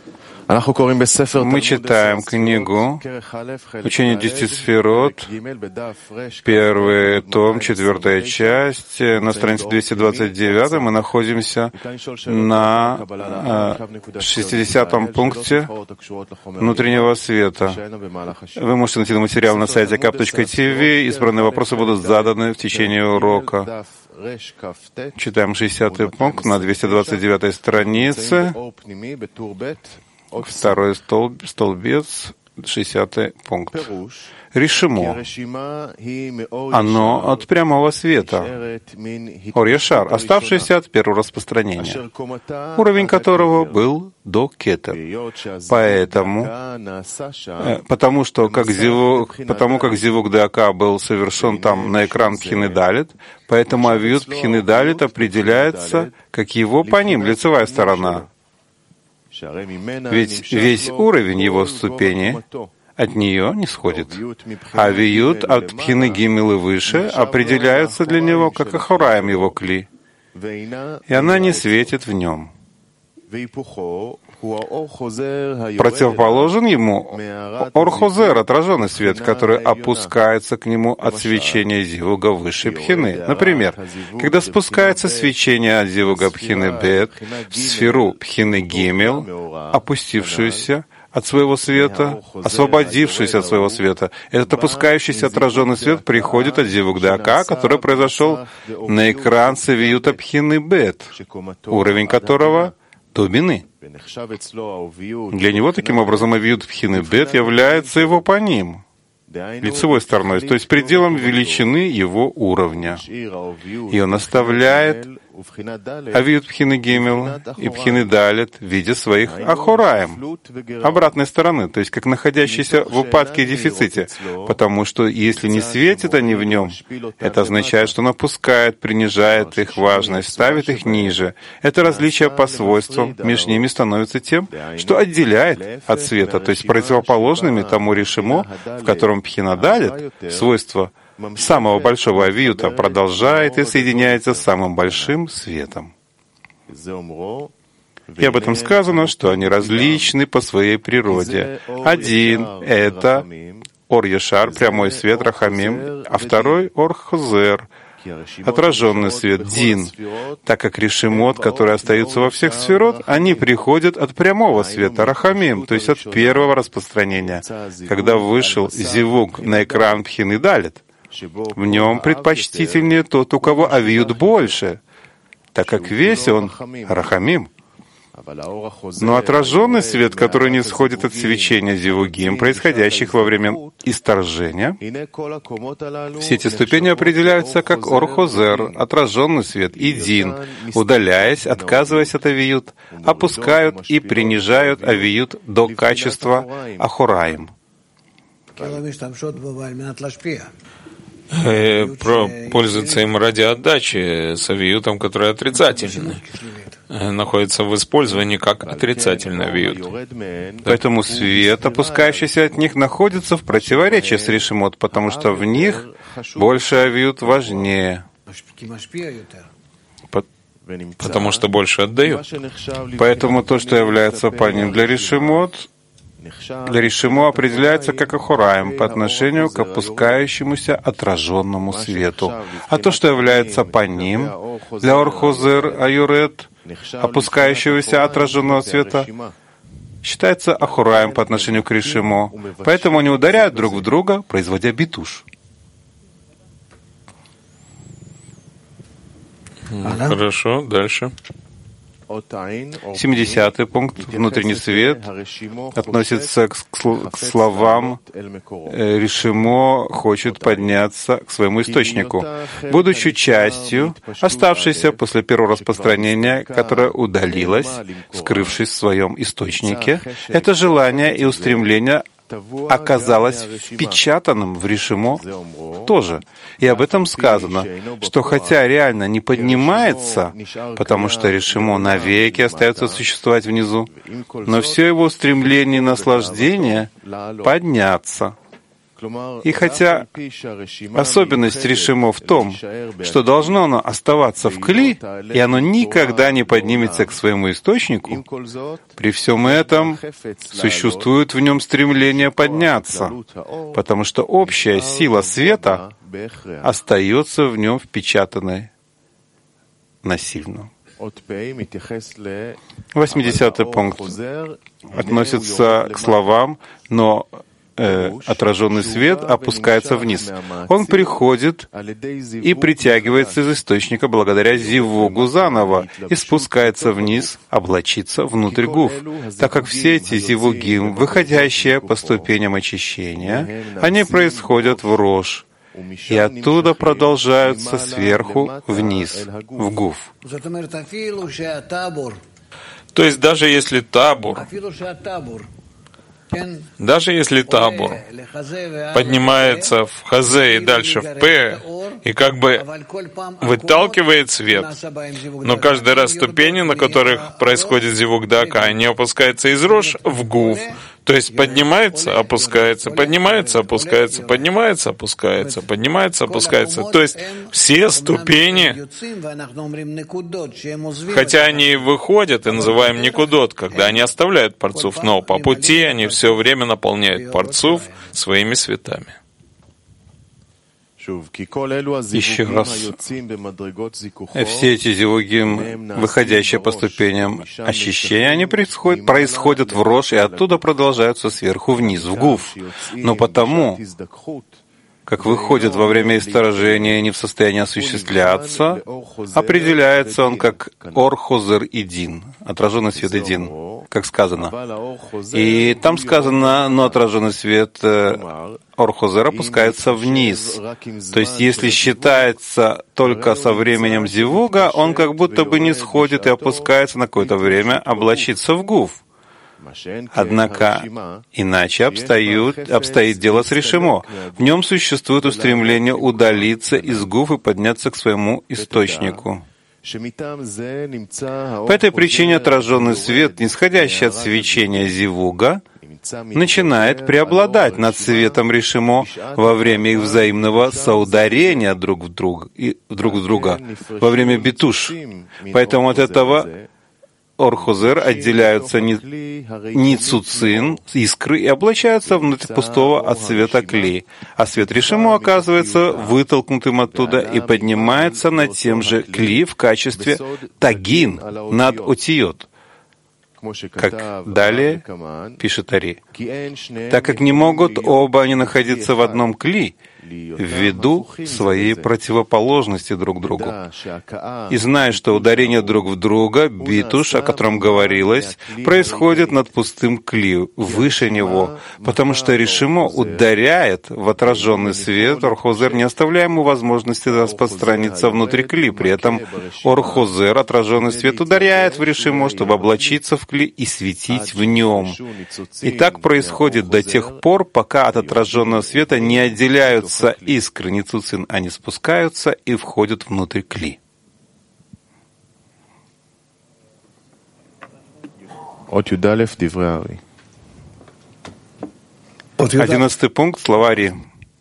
Мы читаем книгу «Учение 10 сферот», первый том, 4 часть, на странице 229. Мы находимся на 60-м пункте внутреннего света. Вы можете найти материал на сайте kap.tv. Избранные вопросы будут заданы в течение урока. Читаем 60-й пункт на 229 странице. Второй столбец, 60-й пункт. Решимо. Оно от прямого света. Ор-Яшар, оставшееся от первого распространения, уровень которого был до кетер. Потому как зивук ДАК был совершен там на экран Пхины Далит, поэтому авиют Пхины Далит определяется как его паним, лицевая сторона. Ведь весь уровень его ступени от нее не сходит. А виют от Пхины Гимел и выше определяются для него как Ахураем его кли, и она не светит в нем. Противоположен ему Ор-Хозер, отраженный свет, который опускается к нему от свечения зивуга высшей Пхины. Например, когда спускается свечение от зивуга Пхины Бет в сферу Пхины Гимел, опустившуюся от своего света, освободившуюся от своего света, этот опускающийся отраженный свет приходит от зивуг ДАК, который произошел на экран Савиюта Пхины Бет, уровень которого Тубины. Для него, таким образом, авиют Пхины Бет является его паним, лицевой стороной, то есть пределом величины его уровня. И он оставляет авиют Пхины Гимел и Пхины Далит в виде своих Ахураем, обратной стороны, то есть как находящиеся в упадке и дефиците, потому что если не светят они в нем, это означает, что он опускает, принижает их важность, ставит их ниже. Это различие по свойствам между ними становится тем, что отделяет от света, то есть противоположными тому решимо, в котором Пхина Далит, свойство самого большого авиюта, продолжает и соединяется с самым большим светом. И об этом сказано, что они различны по своей природе. Один — это Ор-Яшар, прямой свет, Рахамим, а второй — Ор-Хозер, отраженный свет, Дин, так как решимот, которые остаются во всех сферот, они приходят от прямого света, Рахамим, то есть от первого распространения, когда вышел зивук на экран Пхины Далит. В нем предпочтительнее тот, у кого авиют больше, так как весь он Рахамим. Но отраженный свет, который не сходит от свечения зивугим, происходящих во время исторжения, все эти ступени определяются как Ор-Хозер, отраженный свет, и Дин, удаляясь, отказываясь от авиют, опускают и принижают авиют до качества Ахураим. Пользуется им ради отдачи с авиютом, который отрицательный, находится в использовании как отрицательный авиют. Поэтому свет, опускающийся от них, находится в противоречии с решимот, потому что в них больше авиют важнее, потому что больше отдают. Поэтому то, что является паним для решимот, для решимо определяется как Ахураим по отношению к опускающемуся отраженному свету. А то, что является паним для Ор-Хозер Аюрет, опускающегося отраженного света, считается Ахураим по отношению к решимо. Поэтому они ударяют друг в друга, производя битуш. Хорошо, дальше. 70-й пункт, внутренний свет, относится к словам «решимо хочет подняться к своему источнику». Будучи частью, оставшейся после первого распространения, которое удалилось, скрывшись в своем источнике, это желание и устремление оказалось впечатанным в решимо тоже. И об этом сказано, что хотя реально не поднимается, потому что решимо навеки остается существовать внизу, но все его устремление и наслаждение подняться. И хотя особенность решимо в том, что должно оно оставаться в кли, и оно никогда не поднимется к своему источнику, при всем этом существует в нем стремление подняться, потому что общая сила света остается в нем впечатанной насильно. 80-й пункт относится к словам, но отраженный свет опускается вниз. Он приходит и притягивается из источника благодаря зивугу заново и спускается вниз, облачится внутрь гуф, так как все эти зивугим, выходящие по ступеням очищения, они происходят в рош, и оттуда продолжаются сверху вниз, в гуф. То есть даже если табур поднимается в хазе и дальше в п, и как бы выталкивает свет, но каждый раз ступени, на которых происходит зивуг дака, они опускаются из рош в гуф, то есть поднимается, опускается, поднимается, опускается, поднимается, опускается, поднимается, опускается. То есть все ступени, хотя они выходят и называем никудот, когда они оставляют парцуф, но по пути они все время наполняют парцуф своими светами. Еще раз. Все эти зивугим, выходящие по ступеням очищения, они происходят в рош и оттуда продолжаются сверху вниз, в гуф. Но потому, как выходит во время исторжения и не в состоянии осуществляться, определяется он как ор-хозер и дин, отраженный свет и дин, как сказано. И там сказано, но отраженный свет ор-хозер опускается вниз. То есть, если считается только со временем зивуга, он как будто бы не сходит и опускается на какое-то время, облачится в гуф. Однако иначе обстоит дело с решимо. В нем существует устремление удалиться из гуф и подняться к своему источнику. По этой причине отраженный свет, нисходящий от свечения зивуга, начинает преобладать над светом решимо во время их взаимного соударения друг в друга, во время битуш. Поэтому от этого ор-хозер отделяются ницуцин, искры, и облачаются внутрь пустого от света кли, а свет решимо оказывается вытолкнутым оттуда и поднимается над тем же кли в качестве тагин над отиот, как далее пишет Ари. Так как не могут оба они находиться в одном кли, ввиду своей противоположности друг другу. И зная, что ударение друг в друга, битуш, о котором говорилось, происходит над пустым кли, выше него, потому что решимо ударяет в отраженный свет, ор-хозер, не оставляя ему возможности распространиться внутри кли. При этом ор-хозер, отраженный свет, ударяет в решимо, чтобы облачиться в кли и светить в нем. И так происходит до тех пор, пока от отраженного света не отделяются искры ницуцин, они спускаются и входят внутрь кли. 11 пункт, слова Ари.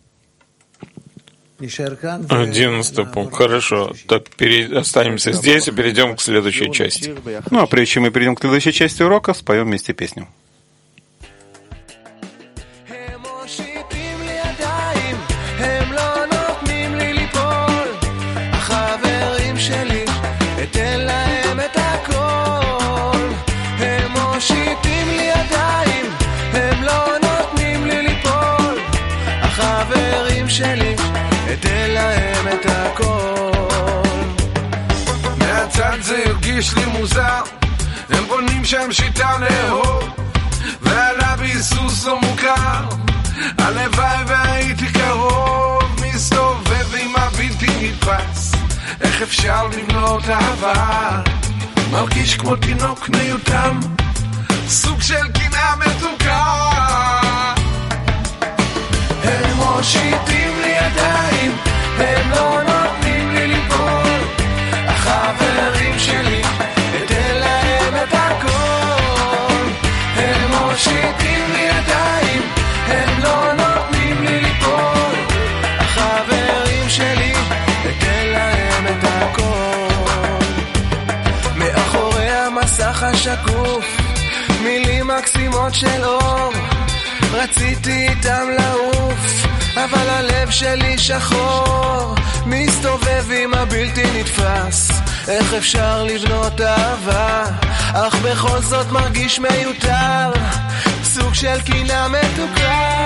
11 пункт. Хорошо. Так останемся здесь и перейдем к следующей части. Ну, а прежде чем мы перейдем к следующей части урока, споем вместе песню. מהצד זה הרגיש לי מוזר, הם בונים שם שיטה לאהוב ועלה ביסוס לא מוכר, הלוואי והייתי קרוב, מסתובב עם הבלתי נתפס, איך אפשר לבנות אהבה, מרגיש כמו תינוק מיותם, סוג של קנאה מתוקה, הם מושיטים לי ידיים, הם לא נותנים לי ליפול, החברים שלי, אתן להם את הכל, הם מושיטים לי ידיים, הם לא נותנים לי ליפול, שקוף, מילים מקסימות של אור, רציתי איתם לעוף, אבל הלב שלי שחור, מסתובב עם הבלתי נתפס, איך אפשר לבנות אהבה, אך בכל זאת מרגיש מיותר, סוג של קינה מתוקה.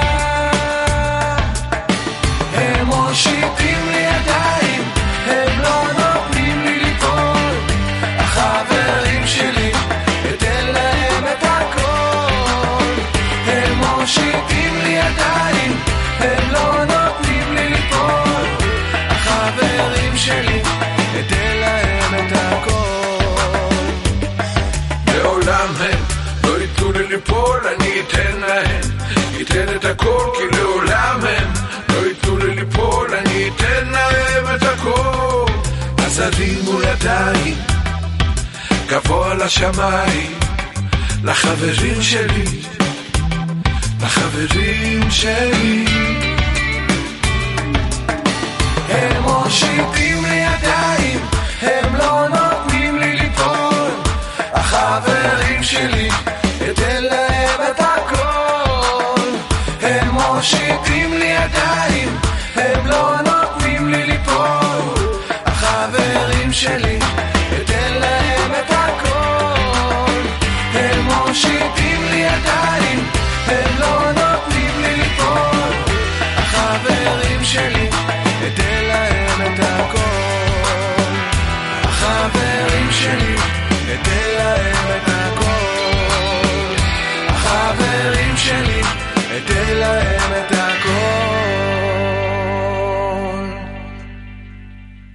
הם מושיטים לי ידיים, הם לא נותנים לי ליפול, החברים שלי אתן להם את הכל. הם מושיטים לי ידיים, הם לא נותנים לי ליפול, החברים שלי אתן להם את הכל. לעולם הם לא ייתנו לי ליפול, אני אתן להם, אתן את הכל, כי לעולם הם לא ייתנו לי ליפול, אני אתן להם את הכל. אז הרימו ידיים גבוה לשמיים, לחברים שלי, לחברים שלי. הם מושיטים לי ידיים, הם לא נותנים לי ליפול, החברים שלי אתן להם את הכל. הם מושיטים לי ידיים, הם לא נותנים לי ליפול, החברים שלי אתן להם את הכל. הם מושיטים לי ידיים, הם לא נותנים לי ליפול, החברים שלי אתן להם את הכל. החברים שלי אתן להם את הכל. החברים שלי אתן להם